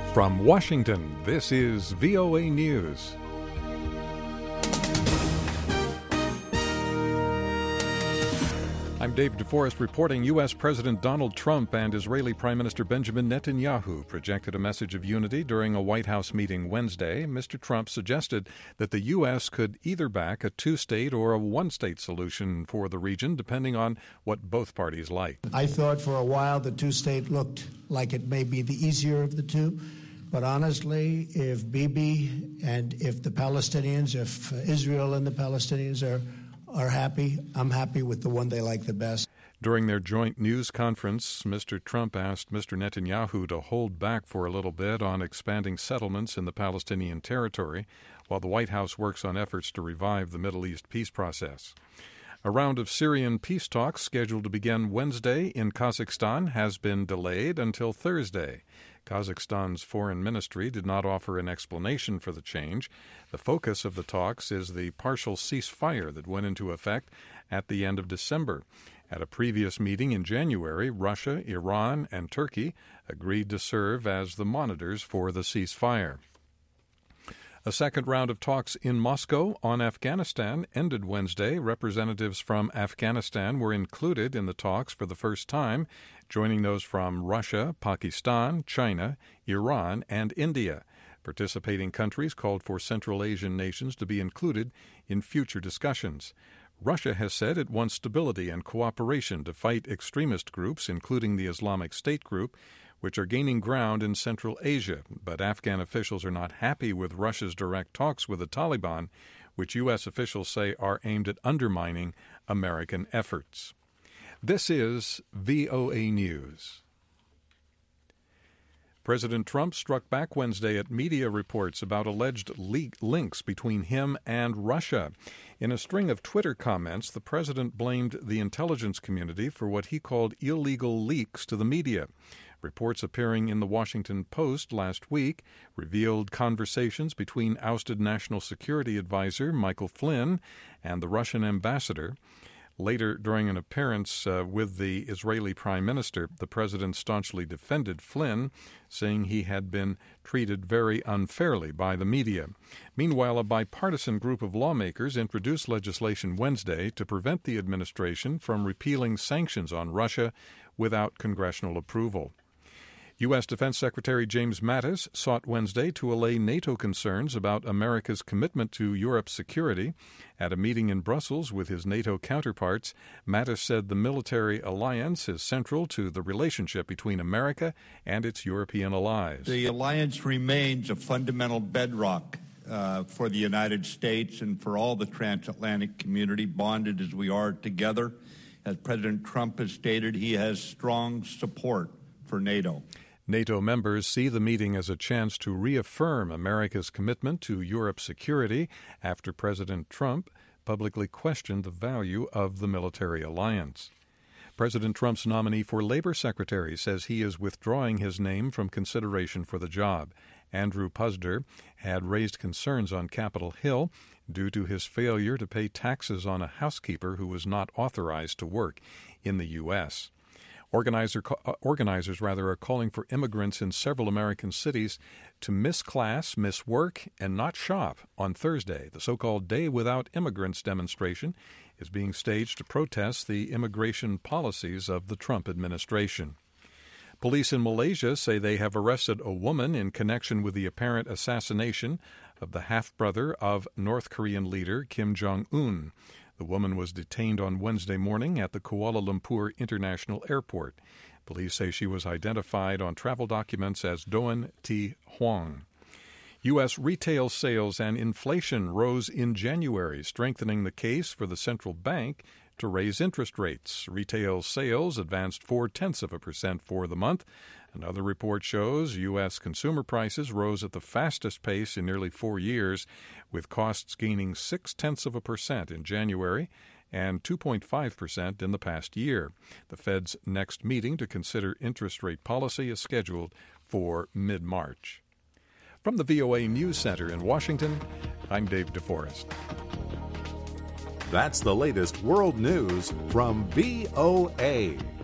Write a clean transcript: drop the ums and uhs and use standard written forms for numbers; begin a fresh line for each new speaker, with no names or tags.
From Washington, this is VOA News. I'm Dave DeForest reporting. U.S. President Donald Trump and Israeli Prime Minister Benjamin Netanyahu projected a message of unity during a White House meeting Wednesday. Mr. Trump suggested that the U.S. could either back a two-state or a one-state solution for the region, depending on what both parties like.
I thought for a while the two-state looked like it may be the easier of the two. But honestly, if Bibi and if the Palestinians, if Israel and the Palestinians are happy, I'm happy with the one they like the best.
During their joint news conference, Mr. Trump asked Mr. Netanyahu to hold back for a little bit on expanding settlements in the Palestinian territory, while the White House works on efforts to revive the Middle East peace process. A round of Syrian peace talks scheduled to begin Wednesday in Kazakhstan has been delayed until Thursday. Kazakhstan's foreign ministry did not offer an explanation for the change. The focus of the talks is the partial ceasefire that went into effect at the end of December. At a previous meeting in January, Russia, Iran, and Turkey agreed to serve as the monitors for the ceasefire. A second round of talks in Moscow on Afghanistan ended Wednesday. Representatives from Afghanistan were included in the talks for the first time, joining those from Russia, Pakistan, China, Iran, and India. Participating countries called for Central Asian nations to be included in future discussions. Russia has said it wants stability and cooperation to fight extremist groups, including the Islamic State group, which are gaining ground in Central Asia. But Afghan officials are not happy with Russia's direct talks with the Taliban, which U.S. officials say are aimed at undermining American efforts. This is VOA News. President Trump struck back Wednesday at media reports about alleged links between him and Russia. In a string of Twitter comments, the president blamed the intelligence community for what he called illegal leaks to the media. Reports appearing in the Washington Post last week revealed conversations between ousted National Security Advisor Michael Flynn and the Russian ambassador. Later, during an appearance with the Israeli Prime Minister, the president staunchly defended Flynn, saying he had been treated very unfairly by the media. Meanwhile, a bipartisan group of lawmakers introduced legislation Wednesday to prevent the administration from repealing sanctions on Russia without congressional approval. U.S. Defense Secretary James Mattis sought Wednesday to allay NATO concerns about America's commitment to Europe's security. At a meeting in Brussels with his NATO counterparts, Mattis said the military alliance is central to the relationship between America and its European allies.
The alliance remains a fundamental bedrock for the United States and for all the transatlantic community, bonded as we are together. As President Trump has stated, he has strong support for NATO.
NATO members see the meeting as a chance to reaffirm America's commitment to Europe's security after President Trump publicly questioned the value of the military alliance. President Trump's nominee for Labor Secretary says he is withdrawing his name from consideration for the job. Andrew Puzder had raised concerns on Capitol Hill due to his failure to pay taxes on a housekeeper who was not authorized to work in the U.S. Organizers are calling for immigrants in several American cities to miss class, miss work, and not shop on Thursday. The so-called Day Without Immigrants demonstration is being staged to protest the immigration policies of the Trump administration. Police in Malaysia say they have arrested a woman in connection with the apparent assassination of the half-brother of North Korean leader Kim Jong-un. The woman was detained on Wednesday morning at the Kuala Lumpur International Airport. Police say she was identified on travel documents as Doan Thi Huang. U.S. retail sales and inflation rose in January, strengthening the case for the central bank to raise interest rates. Retail sales advanced 0.4% for the month. Another report shows U.S. consumer prices rose at the fastest pace in nearly 4 years, with costs gaining 0.6% in January and 2.5% in the past year. The Fed's next meeting to consider interest rate policy is scheduled for mid-March. From the VOA News Center in Washington, I'm Dave DeForest.
That's the latest world news from VOA.